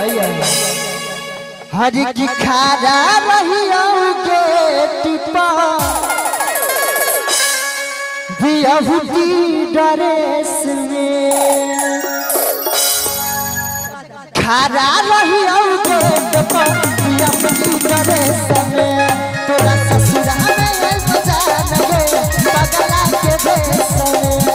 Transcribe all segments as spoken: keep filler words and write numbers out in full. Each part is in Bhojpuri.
हर की खारा रही के टिपा बियाहुती ड्रेस में खारा रही के टिपा बियाहुती ड्रेस में तोरा ससुरा में मजा लगे पगला के भेस में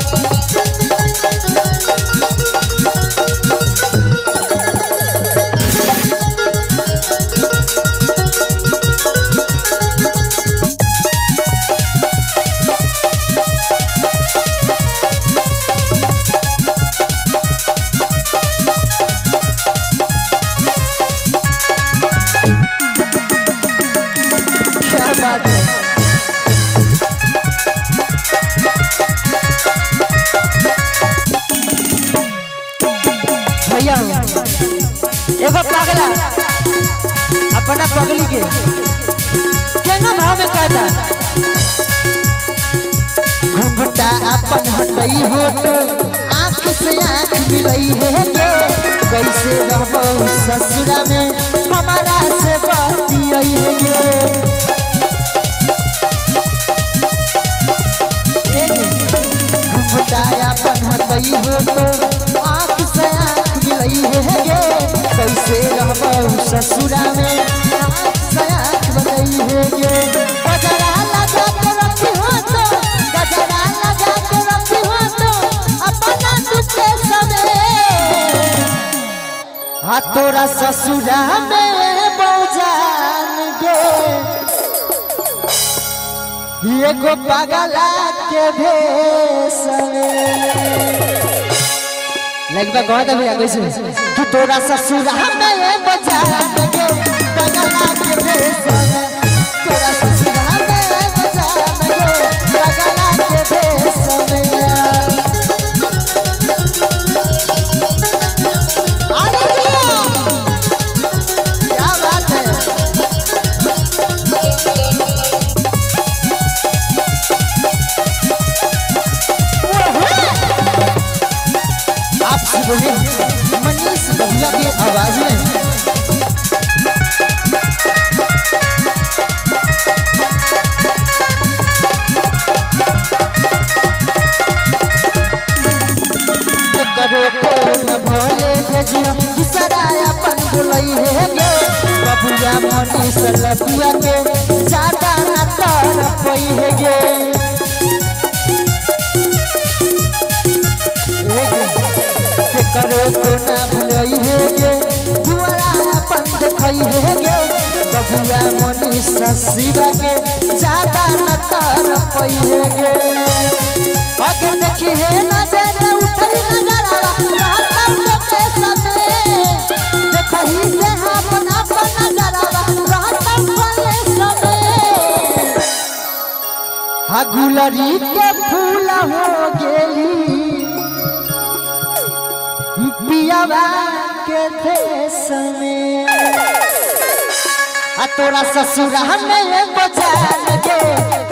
एगो पागला अपना पगली के केना भाव में कहता घुंघटा अपन हटई हो तो आँख से आँख मिलई है गे कैसे रहबो ससुरा में हमारा से बतियई है गे घुंघटा अपन हटई हो तो आँख से आँख मिलई है गे कैसे रहबो ससुरा में आँख बनई है गे गजरा लगा के रखी हो तो गजरा लगा के रखी हो तो अपना दुखे समय हाँ तोरा ससुरा में बौजान गे एगो पगला के भेस लगभग बहुत अभी आगे से तू तोरा ससुरा में बजा लगे पगला के भेस में तोरा ससुरा में बजा लगे पगला के भेस में अरे क्या बात है आप बोले मनीष बबला की आवाज में करो को न भोले भेजियो किसराया पन बुलई है गे बबुआ मनीष लपुआ के ज्यादा न तर पई है गे करो को ना भुलई है गे दुआरा अपन देखई है गे बबुआ मनीष शिवा के ज्यादा न तर पई है गे अगर देखी है नजर उठई नजरा रहत के समय देखही से अपन अपन नजरा रहत के समय हा गुलरी के फूल हो गेली पियावा के देश में आ तोरा ससुरा में बजा लगे